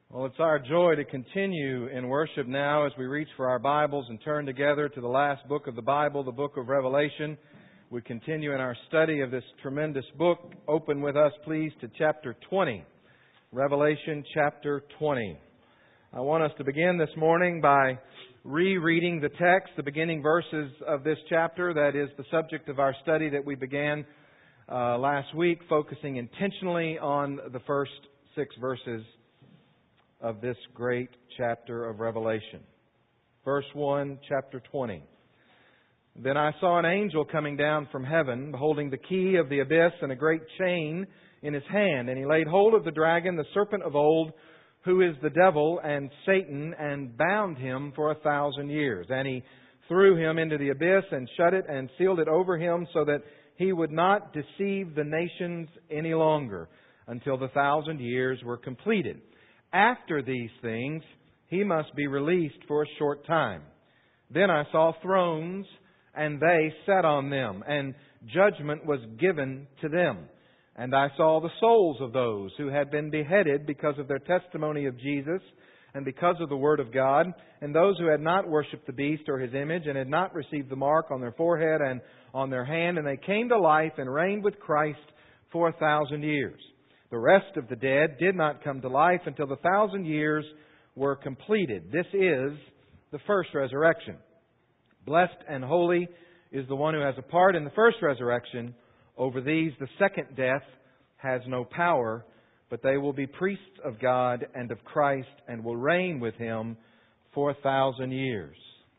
Well, it's our joy to continue in worship now as we reach for our Bibles and turn together to the last book of the Bible, the book of Revelation. We continue in our study of this tremendous book. Open with us, please, to chapter 20. Revelation chapter 20. I want us to begin this morning by rereading the text, the beginning verses of this chapter. That is the subject of our study that we began last week, focusing intentionally on the first 6 verses of this great chapter of Revelation. Verse 1, chapter 20. Then I saw an angel coming down from heaven, holding the key of the abyss and a great chain in his hand. And he laid hold of the dragon, the serpent of old, who is the devil and Satan, and bound him for 1,000 years. And he threw him into the abyss and shut it and sealed it over him so that he would not deceive the nations any longer until the 1,000 years were completed. After these things, he must be released for a short time. Then I saw thrones, and they sat on them, and judgment was given to them. And I saw the souls of those who had been beheaded because of their testimony of Jesus and because of the Word of God, and those who had not worshipped the beast or his image and had not received the mark on their forehead and on their hand, and they came to life and reigned with Christ for 1,000 years. The rest of the dead did not come to life until the 1,000 years were completed. This is the first resurrection. Blessed and holy is the one who has a part in the first resurrection. Over these the second death has no power, but they will be priests of God and of Christ and will reign with Him for 1,000 years.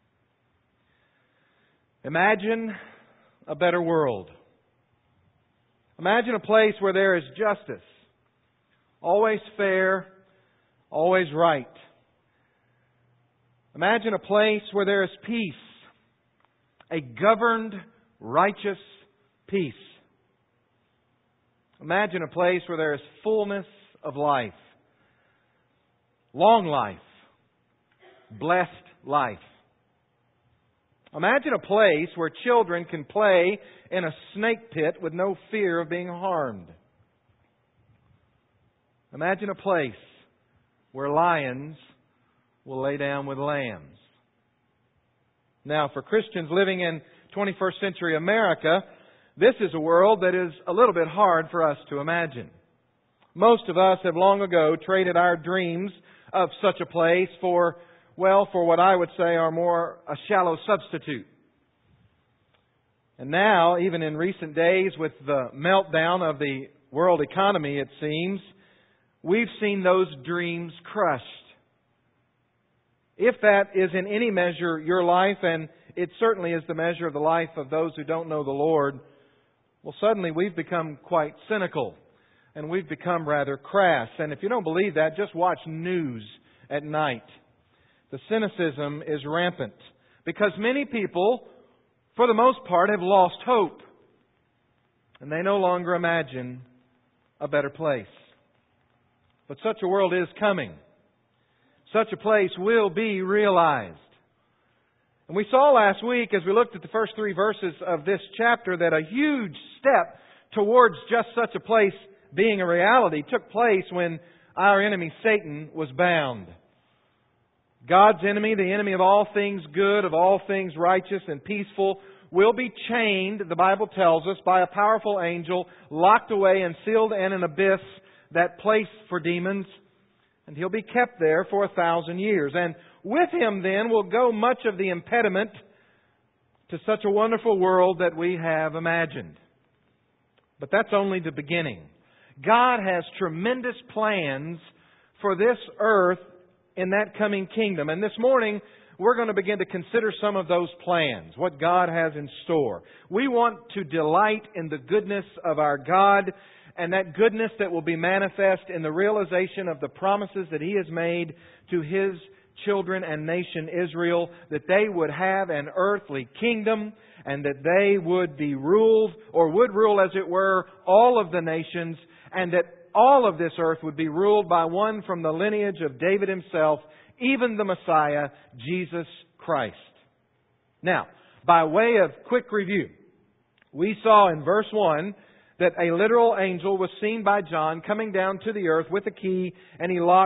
Imagine a better world. Imagine a place where there is justice. Always fair, always right. Imagine a place where there is peace, a governed, righteous peace. Imagine a place where there is fullness of life, long life, blessed life. Imagine a place where children can play in a snake pit with no fear of being harmed. Imagine a place where lions will lay down with lambs. Now, for Christians living in 21st century America, this is a world that is a little bit hard for us to imagine. Most of us have long ago traded our dreams of such a place for what I would say are more a shallow substitute. And now, even in recent days, with the meltdown of the world economy, it seems, we've seen those dreams crushed. If that is in any measure your life, and it certainly is the measure of the life of those who don't know the Lord, well, suddenly we've become quite cynical, and we've become rather crass. And if you don't believe that, just watch news at night. The cynicism is rampant, because many people, for the most part, have lost hope, and they no longer imagine a better place. But such a world is coming. Such a place will be realized. And we saw last week, as we looked at the first 3 verses of this chapter, that a huge step towards just such a place being a reality took place when our enemy Satan was bound. God's enemy, the enemy of all things good, of all things righteous and peaceful, will be chained, the Bible tells us, by a powerful angel, locked away and sealed in an abyss, that place for demons, and he'll be kept there for 1,000 years. And with him then will go much of the impediment to such a wonderful world that we have imagined. But that's only the beginning. God has tremendous plans for this earth in that coming kingdom. And this morning, we're going to begin to consider some of those plans, what God has in store. We want to delight in the goodness of our God, and that goodness that will be manifest in the realization of the promises that He has made to His children and nation Israel, that they would have an earthly kingdom and that they would be ruled, or would rule as it were, all of the nations, and that all of this earth would be ruled by one from the lineage of David himself, even the Messiah, Jesus Christ. Now, by way of quick review, we saw in verse 1 that a literal angel was seen by John coming down to the earth with a key, and he locked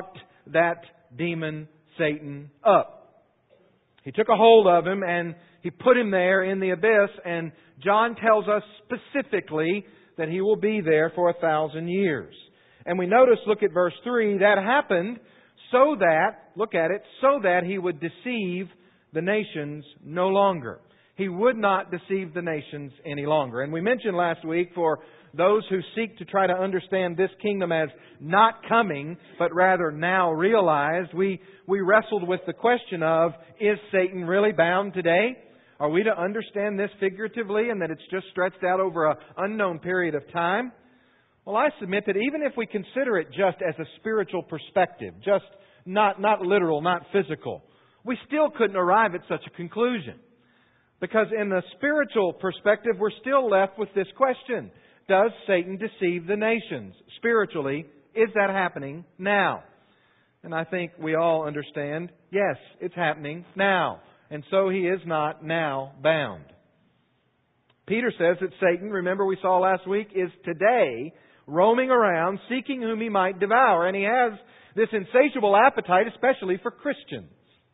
that demon Satan up. He took a hold of him and he put him there in the abyss, and John tells us specifically that he will be there for 1,000 years. And we notice, look at verse 3, that happened so that, look at it, so that he would deceive the nations no longer. He would not deceive the nations any longer. And we mentioned last week, for those who seek to try to understand this kingdom as not coming, but rather now realized, we wrestled with the question of, is Satan really bound today? Are we to understand this figuratively and that it's just stretched out over an unknown period of time? Well, I submit that even if we consider it just as a spiritual perspective, just not literal, not physical, we still couldn't arrive at such a conclusion. Because in the spiritual perspective, we're still left with this question. Does Satan deceive the nations? Spiritually, is that happening now? And I think we all understand, yes, it's happening now. And so he is not now bound. Peter says that Satan, remember we saw last week, is today roaming around seeking whom he might devour. And he has this insatiable appetite, especially for Christians.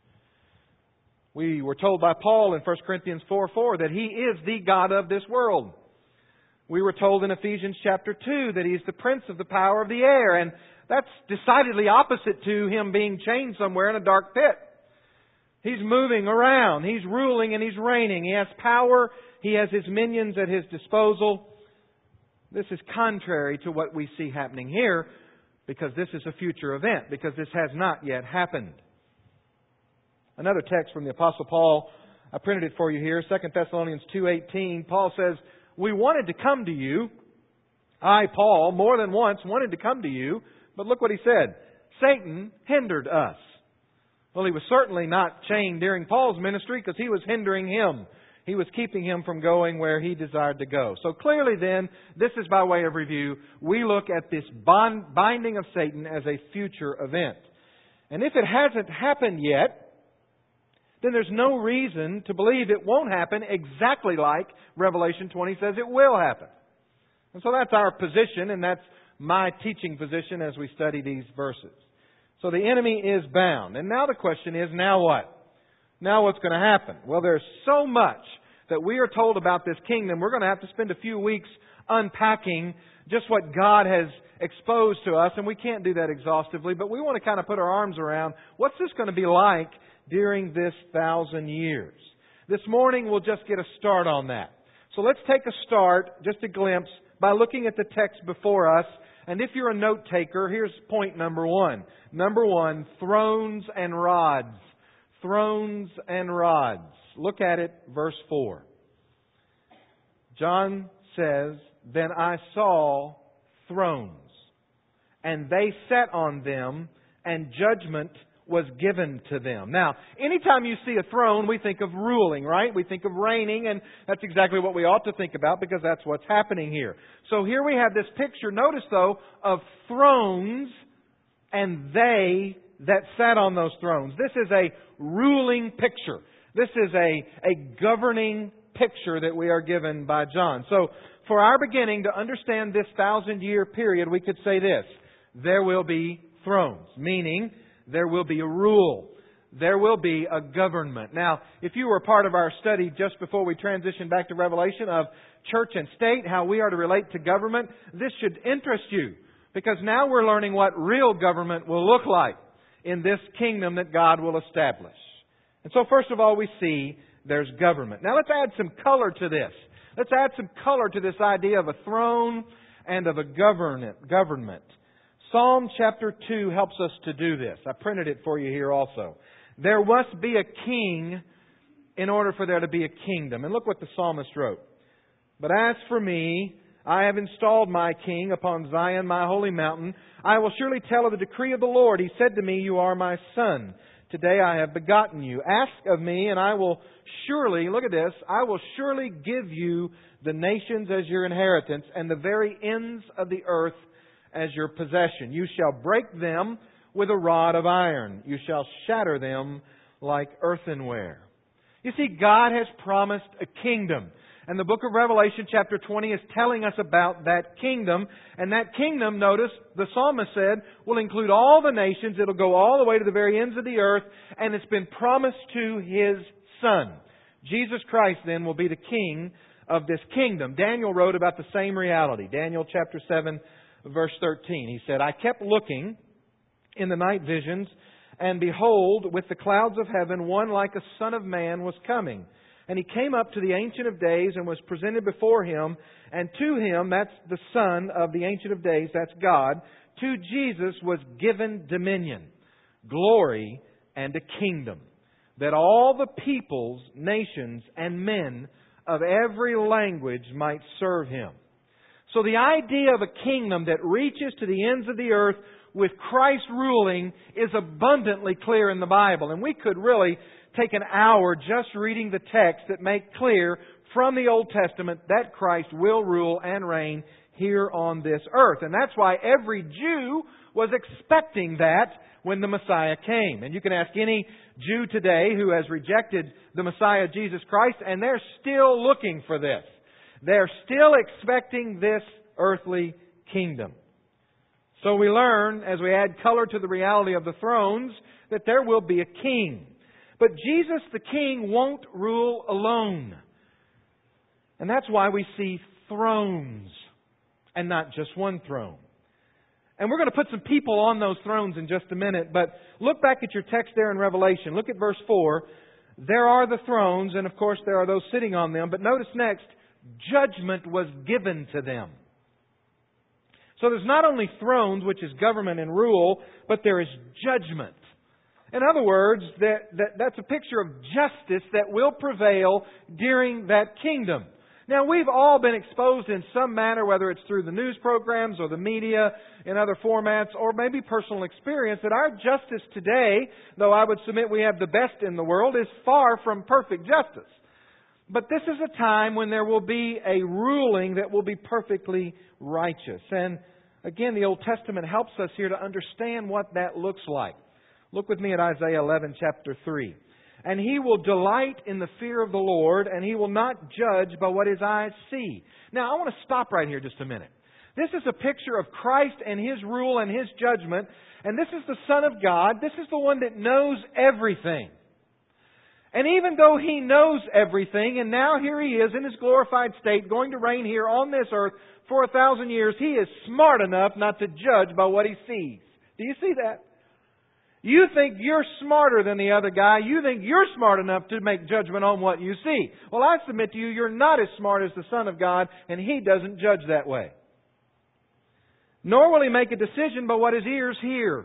We were told by Paul in 1 Corinthians 4:4 that he is the God of this world. We were told in Ephesians chapter 2 that he's the prince of the power of the air. And that's decidedly opposite to him being chained somewhere in a dark pit. He's moving around. He's ruling and he's reigning. He has power. He has his minions at his disposal. This is contrary to what we see happening here, because this is a future event, because this has not yet happened. Another text from the Apostle Paul, I printed it for you here, 2 Thessalonians 2:18. Paul says, we wanted to come to you. I, Paul, more than once wanted to come to you, but look what he said. Satan hindered us. Well, he was certainly not chained during Paul's ministry, because he was hindering him. He was keeping him from going where he desired to go. So clearly then, this is by way of review, we look at this binding of Satan as a future event. And if it hasn't happened yet, then there's no reason to believe it won't happen exactly like Revelation 20 says it will happen. And so that's our position, and that's my teaching position as we study these verses. So the enemy is bound. And now the question is, now what? Now what's going to happen? Well, there's so much that we are told about this kingdom. We're going to have to spend a few weeks unpacking just what God has exposed to us. And we can't do that exhaustively, but we want to kind of put our arms around what's this going to be like during this 1,000 years. This morning we'll just get a start on that. So let's take a start, just a glimpse, by looking at the text before us. And if you're a note taker, here's point number 1. Number 1, thrones and rods. Thrones and rods. Look at it, verse 4. John says, then I saw thrones, and they sat on them, and judgment was given to them. Now, anytime you see a throne, we think of ruling, right? We think of reigning, and that's exactly what we ought to think about, because that's what's happening here. So here we have this picture, notice though, of thrones and they that sat on those thrones. This is a ruling picture. This is a governing picture that we are given by John. So, for our beginning to understand this 1,000-year period, we could say this: there will be thrones, meaning there will be a rule. There will be a government. Now, if you were part of our study just before we transitioned back to Revelation of church and state, how we are to relate to government, this should interest you, because now we're learning what real government will look like in this kingdom that God will establish. And so first of all, we see there's government. Now let's add some color to this. Let's add some color to this idea of a throne and of a government. Psalm chapter 2 helps us to do this. I printed it for you here also. There must be a king in order for there to be a kingdom. And look what the psalmist wrote. But as for me, I have installed my king upon Zion, my holy mountain. I will surely tell of the decree of the Lord. He said to me, you are my son. Today I have begotten you. Ask of me, and I will surely, look at this, I will surely give you the nations as your inheritance, and the very ends of the earth as your possession. You shall break them with a rod of iron. You shall shatter them like earthenware. You see, God has promised a kingdom. And the book of Revelation chapter 20 is telling us about that kingdom. And that kingdom, notice, the psalmist said, will include all the nations. It'll go all the way to the very ends of the earth. And it's been promised to His Son. Jesus Christ then will be the King of this kingdom. Daniel wrote about the same reality. Daniel chapter 7 verse 13. He said, I kept looking in the night visions, and behold, with the clouds of heaven, one like a son of man was coming. And He came up to the Ancient of Days and was presented before Him. And to Him, that's the Son of the Ancient of Days, that's God, to Jesus was given dominion, glory, and a kingdom, that all the peoples, nations, and men of every language might serve Him. So the idea of a kingdom that reaches to the ends of the earth with Christ ruling is abundantly clear in the Bible. And we could really take an hour just reading the texts that make clear from the Old Testament that Christ will rule and reign here on this earth. And that's why every Jew was expecting that when the Messiah came. And you can ask any Jew today who has rejected the Messiah, Jesus Christ, and they're still looking for this. They're still expecting this earthly kingdom. So we learn, as we add color to the reality of the thrones, that there will be a king. But Jesus the King won't rule alone. And that's why we see thrones and not just one throne. And we're going to put some people on those thrones in just a minute. But look back at your text there in Revelation. Look at verse 4. There are the thrones, and of course there are those sitting on them. But notice next, judgment was given to them. So there's not only thrones, which is government and rule, but there is judgment. In other words, that's a picture of justice that will prevail during that kingdom. Now, we've all been exposed in some manner, whether it's through the news programs or the media, in other formats, or maybe personal experience, that our justice today, though I would submit we have the best in the world, is far from perfect justice. But this is a time when there will be a ruling that will be perfectly righteous. And again, the Old Testament helps us here to understand what that looks like. Look with me at Isaiah 11, chapter 3. And He will delight in the fear of the Lord, and He will not judge by what His eyes see. Now, I want to stop right here just a minute. This is a picture of Christ and His rule and His judgment. And this is the Son of God. This is the one that knows everything. And even though He knows everything, and now here He is in His glorified state, going to reign here on this earth for 1,000 years, He is smart enough not to judge by what He sees. Do you see that? You think you're smarter than the other guy. You think you're smart enough to make judgment on what you see. Well, I submit to you, you're not as smart as the Son of God, and He doesn't judge that way. Nor will He make a decision by what His ears hear.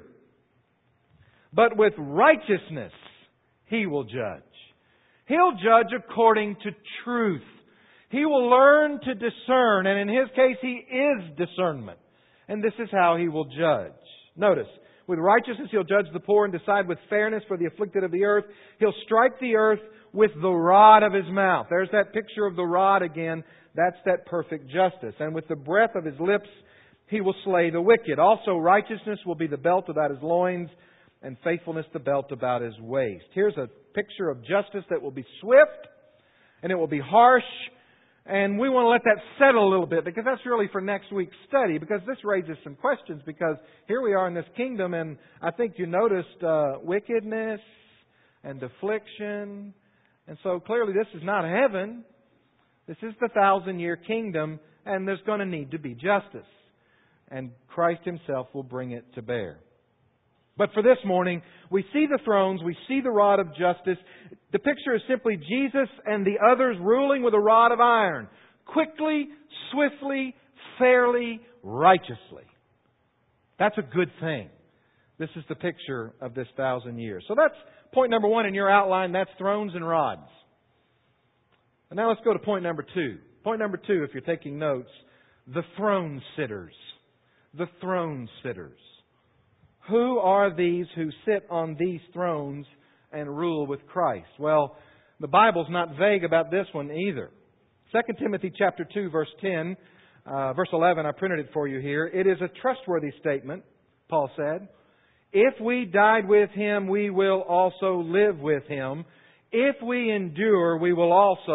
But with righteousness He will judge. He'll judge according to truth. He will learn to discern, and in His case, He is discernment. And this is how He will judge. Notice, with righteousness He'll judge the poor and decide with fairness for the afflicted of the earth. He'll strike the earth with the rod of His mouth. There's that picture of the rod again. That's that perfect justice. And with the breath of His lips He will slay the wicked. Also, righteousness will be the belt about His loins, and faithfulness the belt about His waist. Here's a picture of justice that will be swift, and it will be harsh. And we want to let that settle a little bit, because that's really for next week's study, because this raises some questions, because here we are in this kingdom, and I think you noticed wickedness and affliction. And so clearly this is not heaven. This is the 1,000-year kingdom, and there's going to need to be justice. And Christ Himself will bring it to bear. But for this morning, we see the thrones, we see the rod of justice. The picture is simply Jesus and the others ruling with a rod of iron. Quickly, swiftly, fairly, righteously. That's a good thing. This is the picture of this 1,000 years. So that's point number 1 in your outline. That's thrones and rods. And now let's go to point number 2. Point number 2, if you're taking notes, the throne sitters. The throne sitters. Who are these who sit on these thrones and rule with Christ? Well, the Bible's not vague about this one either. 2 Timothy chapter 2, verse 10, verse 11, I printed it for you here. It is a trustworthy statement, Paul said. If we died with Him, we will also live with Him. If we endure, we will also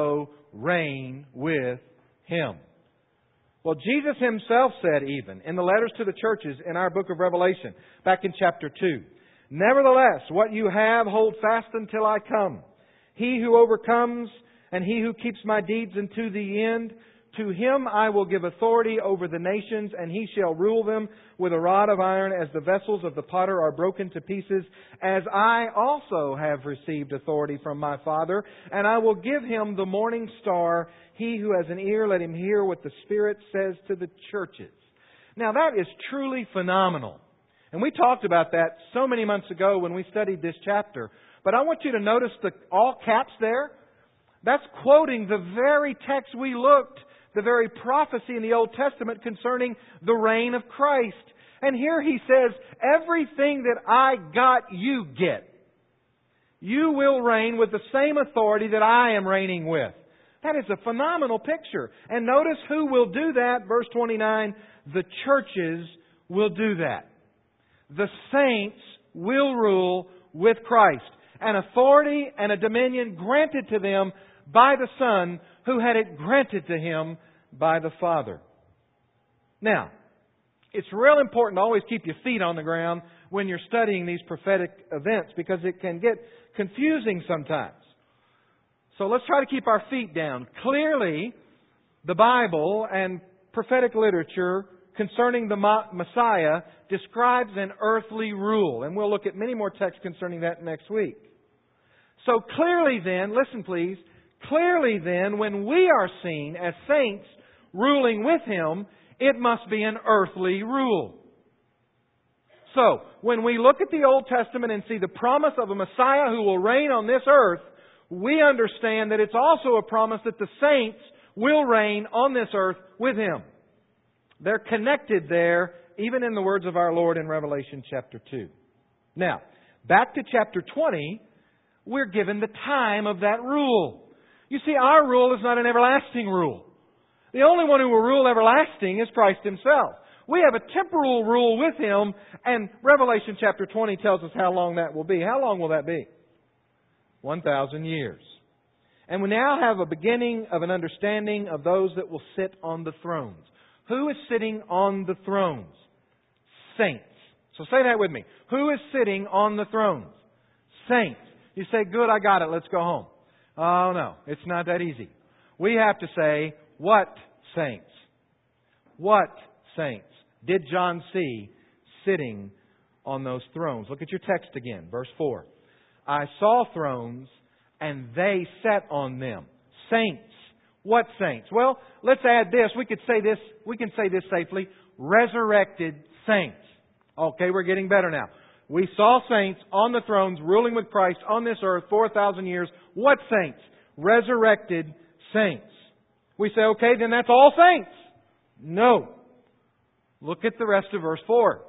reign with Him. Well, Jesus Himself said even in the letters to the churches in our book of Revelation, back in chapter 2, "Nevertheless, what you have, hold fast until I come. He who overcomes and he who keeps my deeds unto the end, to him I will give authority over the nations, and he shall rule them with a rod of iron, as the vessels of the potter are broken to pieces, as I also have received authority from my Father, and I will give him the morning star. He who has an ear, let him hear what the Spirit says to the churches." Now that is truly phenomenal. And we talked about that so many months ago when we studied this chapter. But I want you to notice the all caps there. That's quoting the very text we looked, the very prophecy in the Old Testament concerning the reign of Christ. And here He says, everything that I got, you get. You will reign with the same authority that I am reigning with. That is a phenomenal picture. And notice who will do that. Verse 29, the churches will do that. The saints will rule with Christ. An authority and a dominion granted to them by the Son, who had it granted to Him by the Father. Now, it's real important to always keep your feet on the ground when you're studying these prophetic events, because it can get confusing sometimes. So let's try to keep our feet down. Clearly, the Bible and prophetic literature concerning the Messiah describes an earthly rule. And we'll look at many more texts concerning that next week. So clearly then, listen please, clearly then, when we are seen as saints ruling with Him, it must be an earthly rule. So, when we look at the Old Testament and see the promise of a Messiah who will reign on this earth, we understand that it's also a promise that the saints will reign on this earth with Him. They're connected there, even in the words of our Lord in Revelation chapter 2. Now, back to chapter 20, we're given the time of that rule. You see, our rule is not an everlasting rule. The only one who will rule everlasting is Christ Himself. We have a temporal rule with Him, and Revelation chapter 20 tells us how long that will be. How long will that be? 1,000 years. And we now have a beginning of an understanding of those that will sit on the thrones. Who is sitting on the thrones? Saints. So say that with me. Who is sitting on the thrones? Saints. You say, good, I got it, let's go home. Oh no, it's not that easy. We have to say, what saints? What saints did John see sitting on those thrones? Look at your text again, verse 4. I saw thrones, and they sat on them. Saints. What saints? Well, let's add this. We can say this safely. Resurrected saints. Okay, we're getting better now. We saw saints on the thrones ruling with Christ on this earth 4,000 years. What saints? Resurrected saints. We say, okay, then that's all saints. No. Look at the rest of verse 4.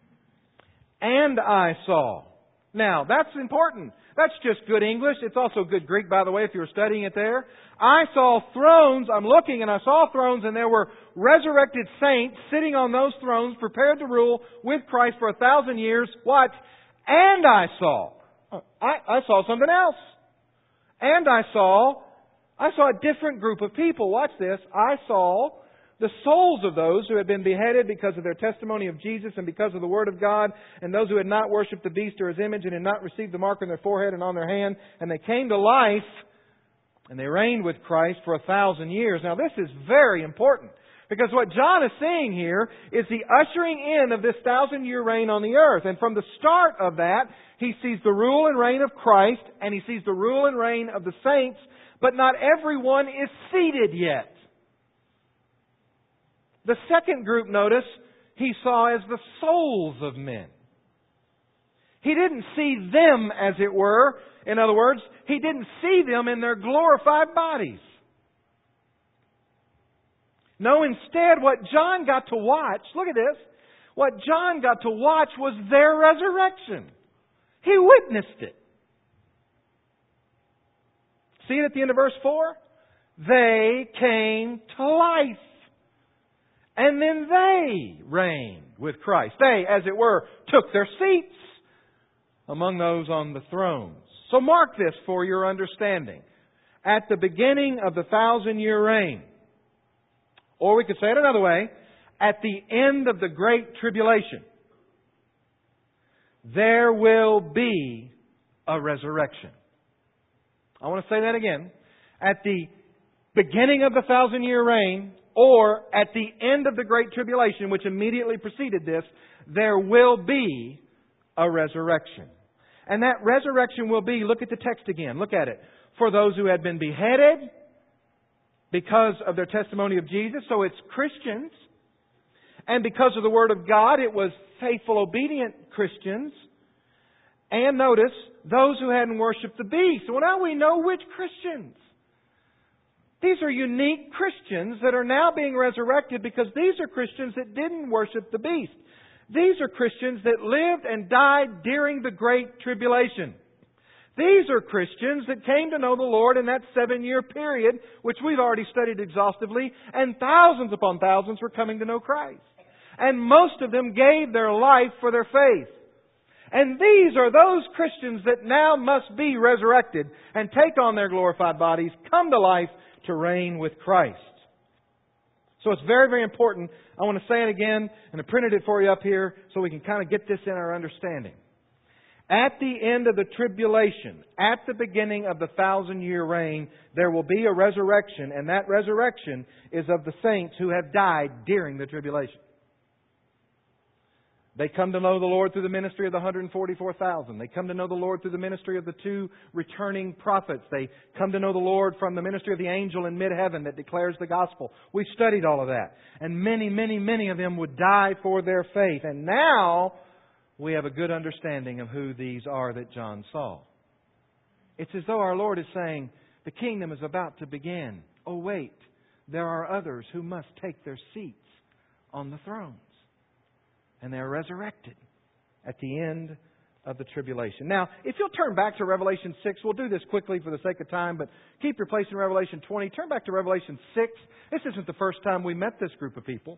And I saw. Now, that's important. That's just good English. It's also good Greek, by the way, if you were studying it there. I saw thrones. I'm looking and I saw thrones, and there were resurrected saints sitting on those thrones, prepared to rule with Christ for 1,000 years. What? And I saw. I saw something else. And I saw a different group of people. Watch this. I saw the souls of those who had been beheaded because of their testimony of Jesus and because of the Word of God, and those who had not worshipped the beast or His image and had not received the mark on their forehead and on their hand, and they came to life, and they reigned with Christ for 1,000 years. Now this is very important, because what John is seeing here is the ushering in of this 1,000-year reign on the earth. And from the start of that, he sees the rule and reign of Christ, and he sees the rule and reign of the saints, but not everyone is seated yet. The second group, notice, he saw as the souls of men. He didn't see them, as it were. In other words, he didn't see them in their glorified bodies. No, instead, what John got to watch, look at this, what John got to watch was their resurrection. He witnessed it. See it at the end of verse 4? They came to life. And then they reigned with Christ. They, as it were, took their seats among those on the thrones. So mark this for your understanding. at the beginning of the 1,000-year reign. Or we could say it another way, at the end of the Great Tribulation, there will be a resurrection. I want to say that again. At the beginning of the 1,000-year reign, or at the end of the Great Tribulation, which immediately preceded this, there will be a resurrection. And that resurrection will be, look at the text again, look at it. For those who had been beheaded because of their testimony of Jesus, so it's Christians. And because of the Word of God, it was faithful, obedient Christians. And notice, those who hadn't worshipped the beast. Well, now we know which Christians. These are unique Christians that are now being resurrected because these are Christians that didn't worship the beast. These are Christians that lived and died during the Great Tribulation. These are Christians that came to know the Lord in that 7-year period, which we've already studied exhaustively, and thousands upon thousands were coming to know Christ. And most of them gave their life for their faith. And these are those Christians that now must be resurrected and take on their glorified bodies, come to life to reign with Christ. So it's very, very important. I want to say it again, and I printed it for you up here so we can kind of get this in our understanding. At the end of the tribulation, at the beginning of the 1,000-year reign, there will be a resurrection, and that resurrection is of the saints who have died during the tribulation. They come to know the Lord through the ministry of the 144,000. They come to know the Lord through the ministry of the 2 returning prophets. They come to know the Lord from the ministry of the angel in mid-heaven that declares the gospel. We've studied all of that. And many, many, many of them would die for their faith. And now we have a good understanding of who these are that John saw. It's as though our Lord is saying, the kingdom is about to begin. Oh, wait, there are others who must take their seats on the thrones. And they're resurrected at the end of the tribulation. Now, if you'll turn back to Revelation 6, we'll do this quickly for the sake of time, but keep your place in Revelation 20. Turn back to Revelation 6. This isn't the first time we met this group of people.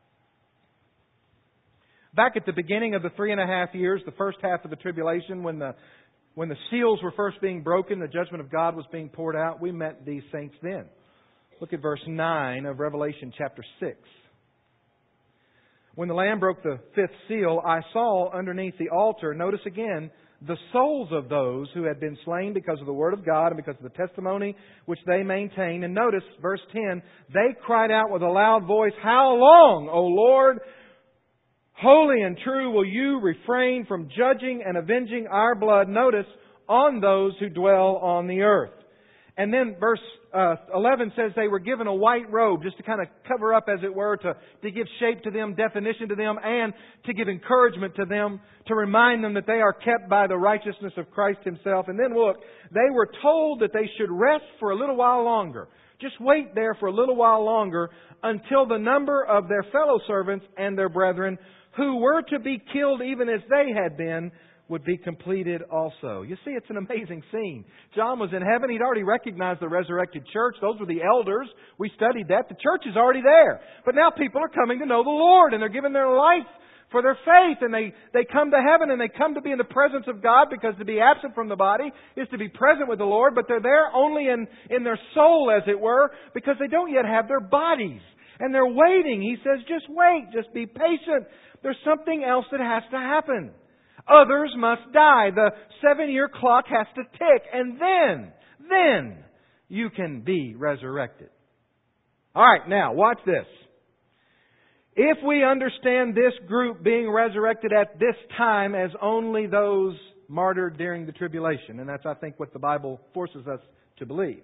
Back at the beginning of the 3.5 years, the first half of the tribulation, when the seals were first being broken, the judgment of God was being poured out, we met these saints then. Look at verse 9 of Revelation chapter 6. When the Lamb broke the 5th seal, I saw underneath the altar, notice again, the souls of those who had been slain because of the Word of God and because of the testimony which they maintained. And notice, verse 10, they cried out with a loud voice, How long, O Lord, holy and true, will you refrain from judging and avenging our blood, notice, on those who dwell on the earth? And then verse 11 says they were given a white robe just to kind of cover up, as it were, to give shape to them, definition to them, and to give encouragement to them, to remind them that they are kept by the righteousness of Christ Himself. And then look, they were told that they should rest for a little while longer. Just wait there for a little while longer until the number of their fellow servants and their brethren who were to be killed even as they had been would be completed also. You see, it's an amazing scene. John was in heaven. He'd already recognized the resurrected church. Those were the elders. We studied that. The church is already there. But now people are coming to know the Lord, and they're giving their life for their faith. And they come to heaven, and they come to be in the presence of God, because to be absent from the body is to be present with the Lord. But they're there only in their soul, as it were, because they don't yet have their bodies. And they're waiting. He says, just wait. Just be patient. There's something else that has to happen. Others must die. The 7-year clock has to tick. And then you can be resurrected. All right, now watch this. If we understand this group being resurrected at this time as only those martyred during the tribulation, and that's, I think, what the Bible forces us to believe,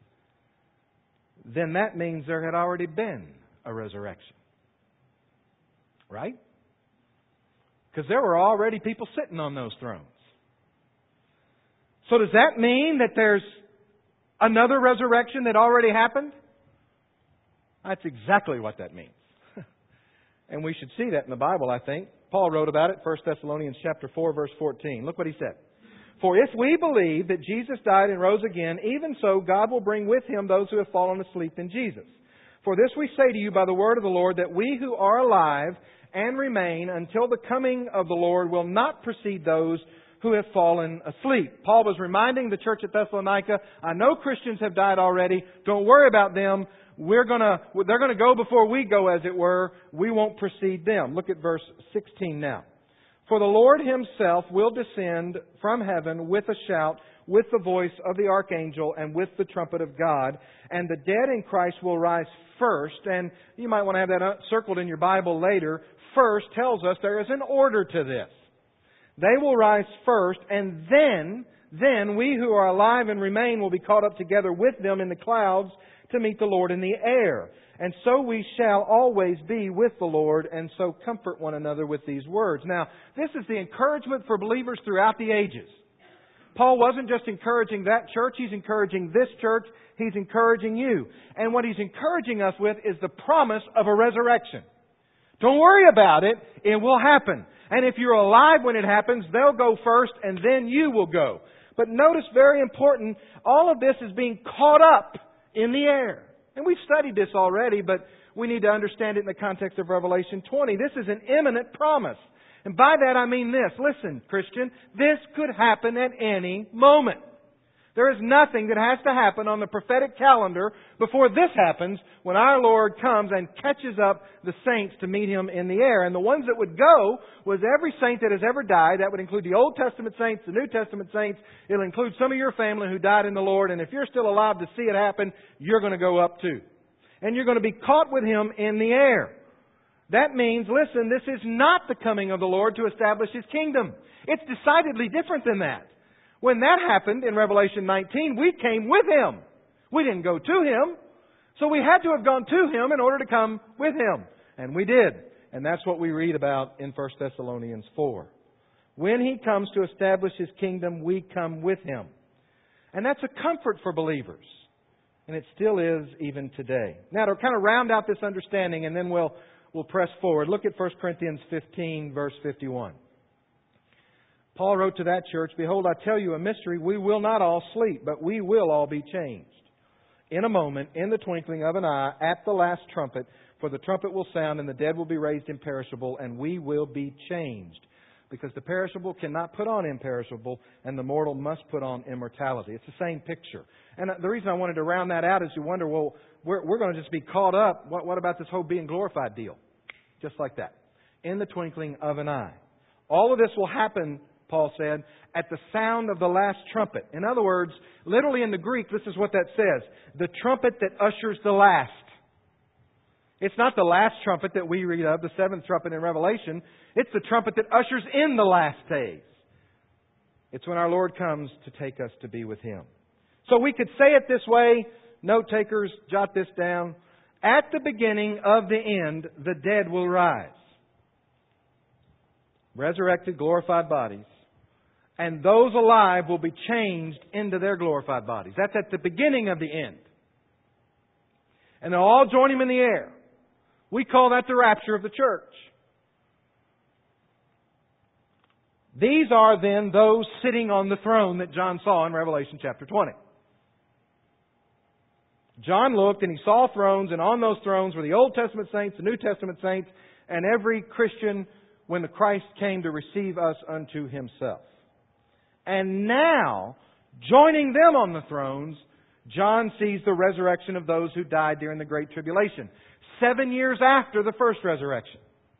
then that means there had already been a resurrection. Right? Because there were already people sitting on those thrones. So does that mean that there's another resurrection that already happened? That's exactly what that means. And we should see that in the Bible, I think. Paul wrote about it, 1 Thessalonians chapter 4, verse 14. Look what he said. For if we believe that Jesus died and rose again, even so God will bring with Him those who have fallen asleep in Jesus. For this we say to you by the word of the Lord, that we who are alive and remain until the coming of the Lord will not precede those who have fallen asleep. Paul was reminding the church at Thessalonica, I know Christians have died already. Don't worry about them. They're going to go before we go, as it were. We won't precede them. Look at verse 16 now. For the Lord Himself will descend from heaven with a shout, with the voice of the archangel, and with the trumpet of God. And the dead in Christ will rise first. And you might want to have that circled in your Bible later. First tells us there is an order to this. They will rise first, and then we who are alive and remain will be caught up together with them in the clouds to meet the Lord in the air. And so we shall always be with the Lord, and so comfort one another with these words. Now, this is the encouragement for believers throughout the ages. Paul wasn't just encouraging that church, he's encouraging this church, he's encouraging you. And what he's encouraging us with is the promise of a resurrection. Don't worry about it, it will happen. And if you're alive when it happens, they'll go first and then you will go. But notice, very important, all of this is being caught up in the air. And we've studied this already, but we need to understand it in the context of Revelation 20. This is an imminent promise. And by that I mean this. Listen, Christian, this could happen at any moment. There is nothing that has to happen on the prophetic calendar before this happens, when our Lord comes and catches up the saints to meet Him in the air. And the ones that would go was every saint that has ever died. That would include the Old Testament saints, the New Testament saints. It'll include some of your family who died in the Lord. And if you're still alive to see it happen, you're going to go up too. And you're going to be caught with Him in the air. That means, listen, this is not the coming of the Lord to establish His kingdom. It's decidedly different than that. When that happened in Revelation 19, we came with Him. We didn't go to Him. So we had to have gone to Him in order to come with Him. And we did. And that's what we read about in 1 Thessalonians 4. When He comes to establish His kingdom, we come with Him. And that's a comfort for believers. And it still is even today. Now, to kind of round out this understanding, and then we'll press forward. Look at 1 Corinthians 15, verse 51. Paul wrote to that church, Behold, I tell you a mystery. We will not all sleep, but we will all be changed. In a moment, in the twinkling of an eye, at the last trumpet, for the trumpet will sound, and the dead will be raised imperishable, and we will be changed. Because the perishable cannot put on imperishable, and the mortal must put on immortality. It's the same picture. And the reason I wanted to round that out is you wonder, well, we're going to just be caught up. What about this whole being glorified deal? Just like that. In the twinkling of an eye. All of this will happen, Paul said, at the sound of the last trumpet. In other words, literally in the Greek, this is what that says. The trumpet that ushers the last. It's not the last trumpet that we read of, the seventh trumpet in Revelation. It's the trumpet that ushers in the last days. It's when our Lord comes to take us to be with Him. So we could say it this way. Note takers, jot this down. At the beginning of the end, the dead will rise. Resurrected, glorified bodies. And those alive will be changed into their glorified bodies. That's at the beginning of the end. And they'll all join Him in the air. We call that the rapture of the church. These are then those sitting on the throne that John saw in Revelation chapter 20. John looked and he saw thrones, and on those thrones were the Old Testament saints, the New Testament saints, and every Christian when the Christ came to receive us unto Himself. And now, joining them on the thrones, John sees the resurrection of those who died during the Great Tribulation, 7 years after the first resurrection.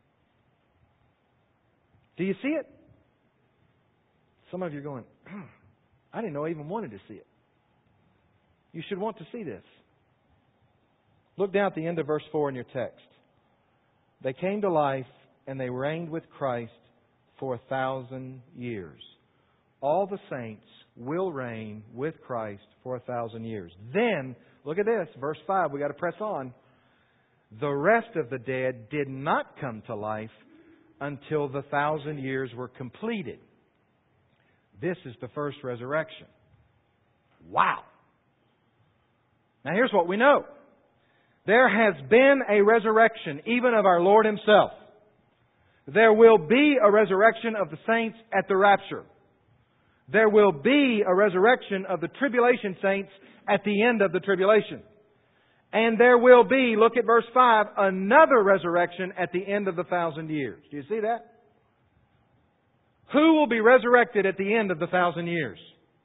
Do you see it? Some of you are going, I didn't know I even wanted to see it. You should want to see this. Look down at the end of verse 4 in your text. They came to life and they reigned with Christ for 1,000 years. All the saints will reign with Christ for 1,000 years. Then, look at this, verse 5, we got to press on. The rest of the dead did not come to life until the 1,000 years were completed. This is the first resurrection. Wow! Now here's what we know. There has been a resurrection, even of our Lord Himself. There will be a resurrection of the saints at the rapture. There will be a resurrection of the tribulation saints at the end of the tribulation. And there will be, look at verse 5, another resurrection at the end of the 1,000 years. Do you see that? Who will be resurrected at the end of the 1,000 years?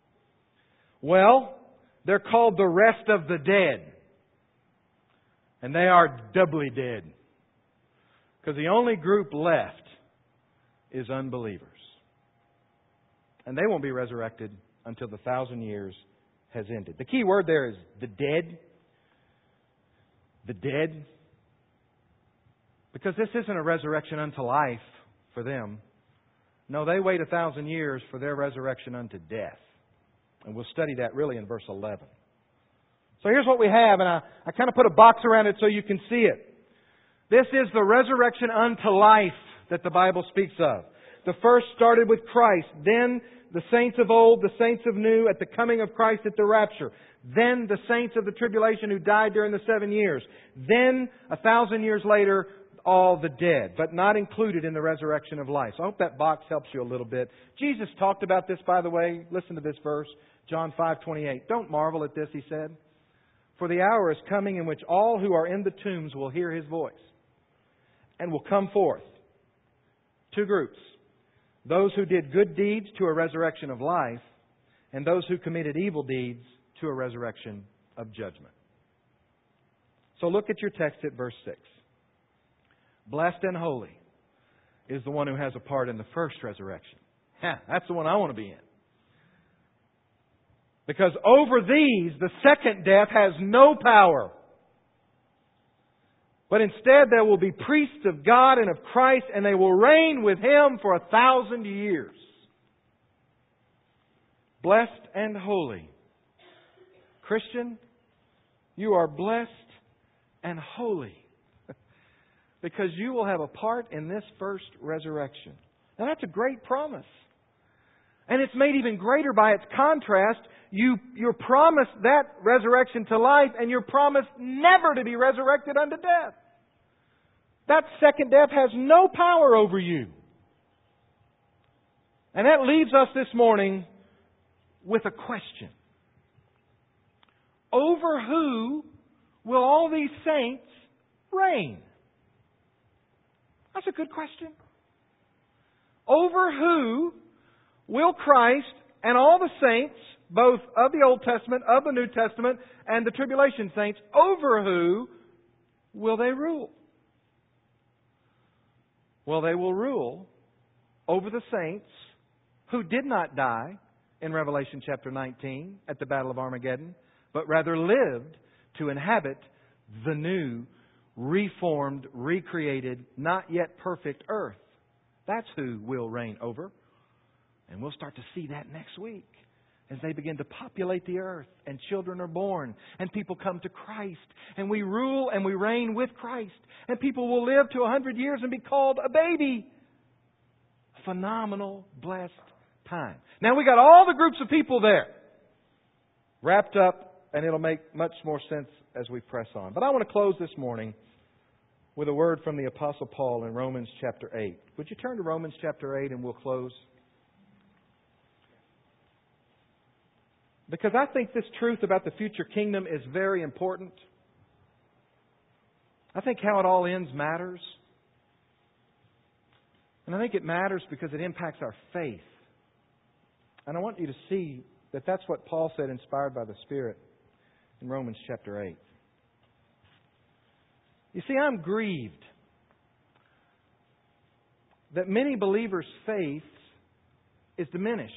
Well, they're called the rest of the dead. And they are doubly dead. Because the only group left is unbelievers. And they won't be resurrected until the 1,000 years has ended. The key word there is the dead. The dead. Because this isn't a resurrection unto life for them. No, they wait 1,000 years for their resurrection unto death. And we'll study that really in verse 11. So here's what we have, and I kind of put a box around it so you can see it. This is the resurrection unto life that the Bible speaks of. The first started with Christ, then the saints of old, the saints of new, at the coming of Christ at the rapture. Then the saints of the tribulation who died during the 7 years. Then, 1,000 years later, all the dead, but not included in the resurrection of life. So I hope that box helps you a little bit. Jesus talked about this, by the way. Listen to this verse, John 5:28. Don't marvel at this, He said. For the hour is coming in which all who are in the tombs will hear His voice and will come forth. Two groups. Those who did good deeds to a resurrection of life, and those who committed evil deeds to a resurrection of judgment. So look at your text at verse 6. Blessed and holy is the one who has a part in the first resurrection. That's the one I want to be in. Because over these, the second death has no power. But instead there will be priests of God and of Christ, and they will reign with Him for 1,000 years. Blessed and holy. Christian, you are blessed and holy. Because you will have a part in this first resurrection. Now that's a great promise. And it's made even greater by its contrast. You're promised that resurrection to life, and you're promised never to be resurrected unto death. That second death has no power over you. And that leaves us this morning with a question. Over who will all these saints reign? That's a good question. Over who will Christ and all the saints, both of the Old Testament, of the New Testament, and the tribulation saints, over who will they rule? Well, they will rule over the saints who did not die in Revelation chapter 19 at the Battle of Armageddon, but rather lived to inhabit the new, reformed, recreated, not yet perfect earth. That's who will reign over. And we'll start to see that next week as they begin to populate the earth and children are born and people come to Christ and we rule and we reign with Christ and people will live to 100 years and be called a baby. Phenomenal, blessed time. Now we got all the groups of people there wrapped up, and it'll make much more sense as we press on. But I want to close this morning with a word from the Apostle Paul in Romans chapter 8. Would you turn to Romans chapter 8 and we'll close? Because I think this truth about the future kingdom is very important. I think how it all ends matters. And I think it matters because it impacts our faith. And I want you to see that that's what Paul said, inspired by the Spirit, in Romans chapter 8. You see, I'm grieved that many believers' faith is diminished.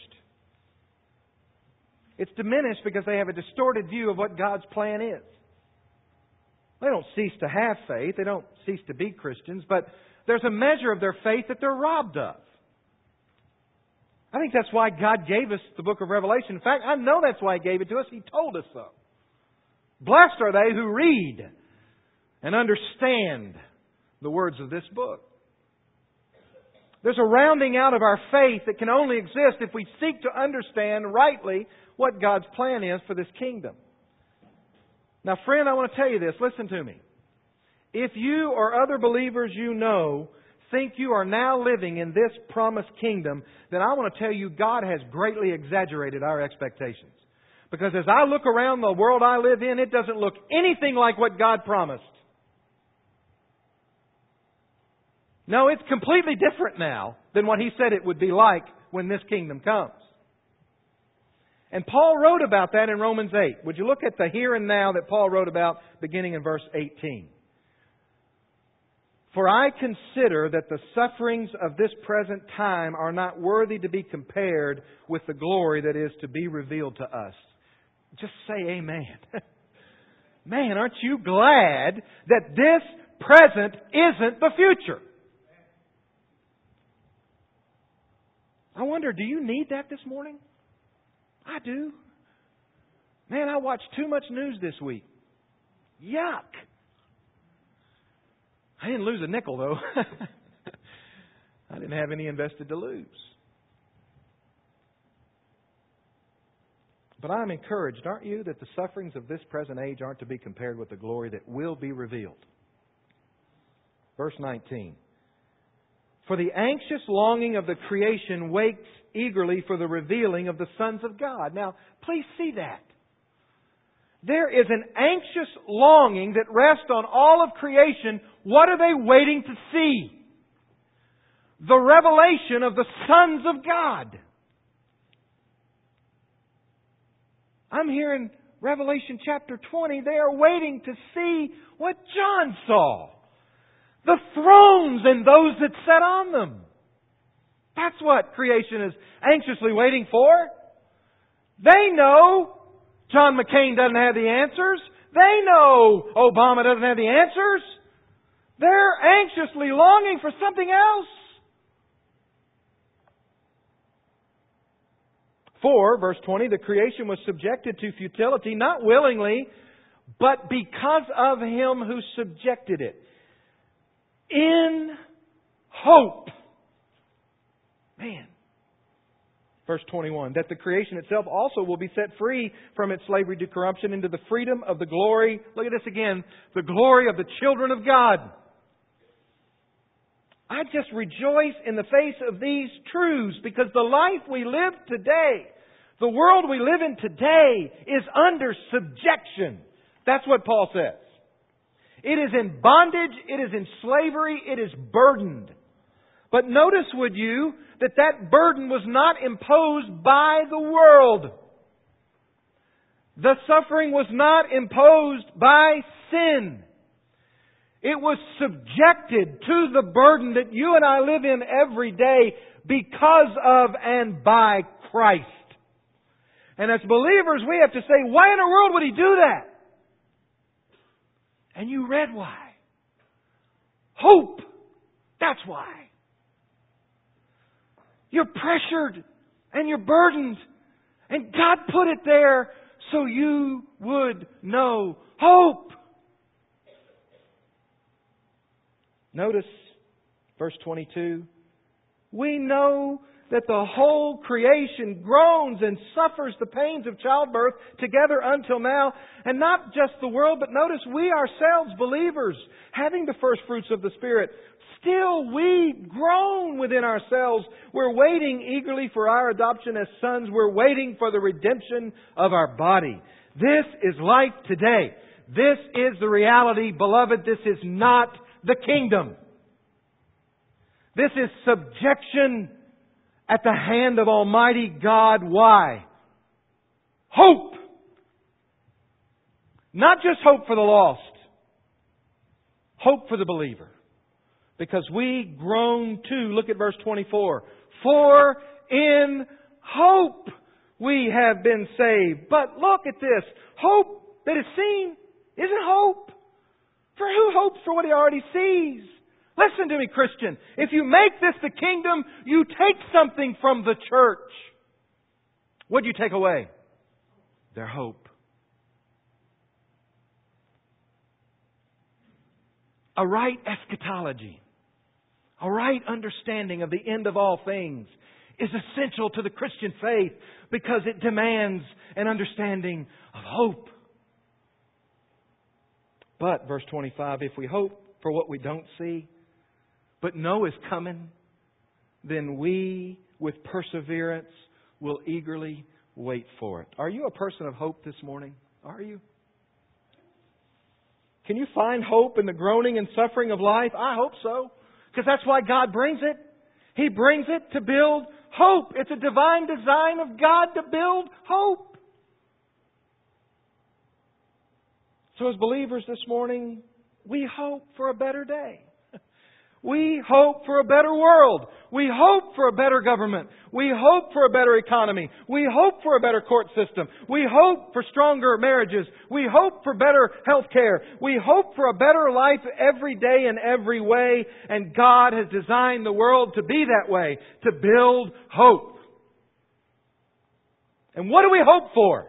It's diminished because they have a distorted view of what God's plan is. They don't cease to have faith. They don't cease to be Christians. But there's a measure of their faith that they're robbed of. I think that's why God gave us the book of Revelation. In fact, I know that's why He gave it to us. He told us so. Blessed are they who read and understand the words of this book. There's a rounding out of our faith that can only exist if we seek to understand rightly what God's plan is for this kingdom. Now, friend, I want to tell you this. Listen to me. If you or other believers you know think you are now living in this promised kingdom, then I want to tell you God has greatly exaggerated our expectations. Because as I look around the world I live in, it doesn't look anything like what God promised. No, it's completely different now than what He said it would be like when this kingdom comes. And Paul wrote about that in Romans 8. Would you look at the here and now that Paul wrote about beginning in verse 18? For I consider that the sufferings of this present time are not worthy to be compared with the glory that is to be revealed to us. Just say amen. Man, aren't you glad that this present isn't the future? I wonder, do you need that this morning? I do. Man, I watched too much news this week. Yuck. I didn't lose a nickel, though. I didn't have any invested to lose. But I'm encouraged, aren't you, that the sufferings of this present age aren't to be compared with the glory that will be revealed. Verse 19. For the anxious longing of the creation waits eagerly for the revealing of the sons of God. Now, please see that. There is an anxious longing that rests on all of creation. What are they waiting to see? The revelation of the sons of God. I'm here in Revelation chapter 20. They are waiting to see what John saw. The thrones and those that sat on them. That's what creation is anxiously waiting for. They know John McCain doesn't have the answers. They know Obama doesn't have the answers. They're anxiously longing for something else. For, verse 20, the creation was subjected to futility, not willingly, but because of Him who subjected it. In hope. Man. Verse 21, that the creation itself also will be set free from its slavery to corruption into the freedom of the glory. Look at this again. The glory of the children of God. I just rejoice in the face of these truths because the life we live today, the world we live in today is under subjection. That's what Paul says. It is in bondage, it is in slavery, it is burdened. But notice, would you, that that burden was not imposed by the world. The suffering was not imposed by sin. It was subjected to the burden that you and I live in every day because of and by Christ. And as believers, we have to say, why in the world would He do that? And you read why. Hope. That's why. You're pressured and you're burdened. And God put it there so you would know hope. Notice verse 22. We know that the whole creation groans and suffers the pains of childbirth together until now. And not just the world, but notice we ourselves, believers, having the first fruits of the Spirit, still we groan within ourselves. We're waiting eagerly for our adoption as sons. We're waiting for the redemption of our body. This is life today. This is the reality, beloved. This is not the kingdom. This is subjection at the hand of Almighty God. Why? Hope. Not just hope for the lost. Hope for the believer. Because we groan too. Look at verse 24. For in hope we have been saved. But look at this. Hope that is seen isn't hope. For who hopes for what he already sees? Listen to me, Christian. If you make this the kingdom, you take something from the church. What do you take away? Their hope. A right eschatology, a right understanding of the end of all things is essential to the Christian faith because it demands an understanding of hope. But, verse 25, if we hope for what we don't see, but know is coming, then we, with perseverance, will eagerly wait for it. Are you a person of hope this morning? Are you? Can you find hope in the groaning and suffering of life? I hope so. Because that's why God brings it. He brings it to build hope. It's a divine design of God to build hope. So as believers this morning, we hope for a better day. We hope for a better world. We hope for a better government. We hope for a better economy. We hope for a better court system. We hope for stronger marriages. We hope for better health care. We hope for a better life every day in every way. And God has designed the world to be that way, to build hope. And what do we hope for?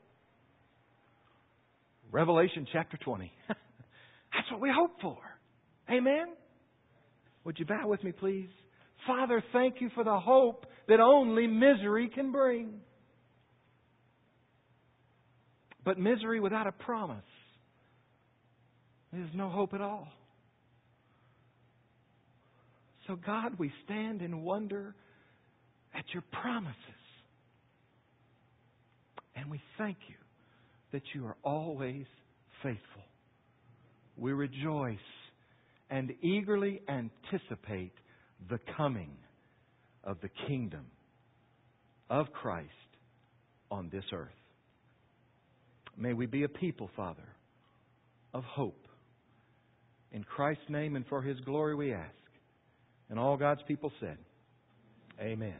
Revelation chapter 20. That's what we hope for. Amen? Would you bow with me, please? Father, thank You for the hope that only misery can bring. But misery without a promise is no hope at all. So God, we stand in wonder at Your promises. And we thank You that You are always faithful. We rejoice and eagerly anticipate the coming of the kingdom of Christ on this earth. May we be a people, Father, of hope. In Christ's name and for His glory we ask. And all God's people said, Amen.